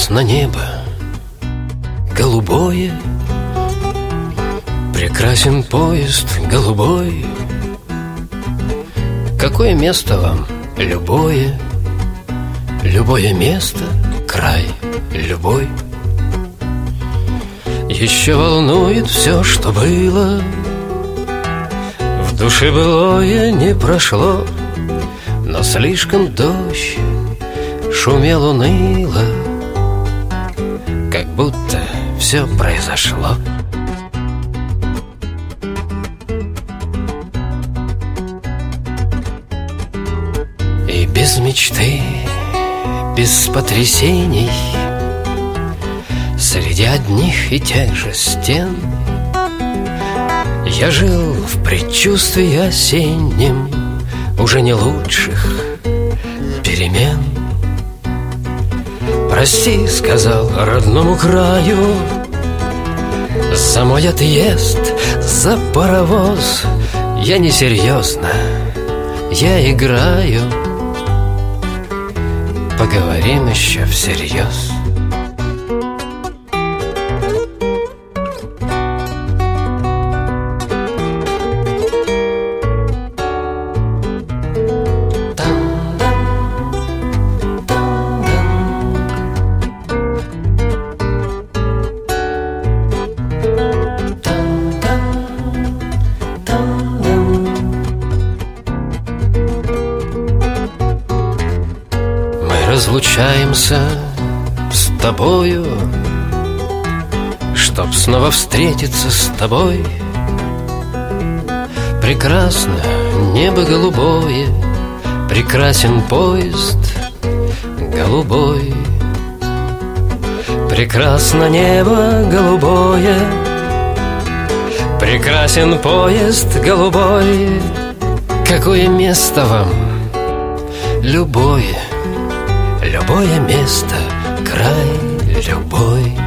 Прекрасно небо, голубое, прекрасен поезд голубой. Какое место вам? Любое. Любое место, край любой. Еще волнует все, что было. В душе былое не прошло, но слишком дождь шумел уныло, как будто все произошло. И без мечты, без потрясений, среди одних и тех же стен я жил в предчувствии осеннем уже не лучших перемен. «Прости», — сказал родному краю, за мой отъезд, за паровоз. Я несерьезно, я играю. Поговорим еще всерьез. Разлучаемся с тобою, чтоб снова встретиться с тобой. Прекрасно небо голубое, прекрасен поезд голубой. Прекрасно небо голубое, прекрасен поезд голубой. Какое место вам? Любое. Любое место, край любой.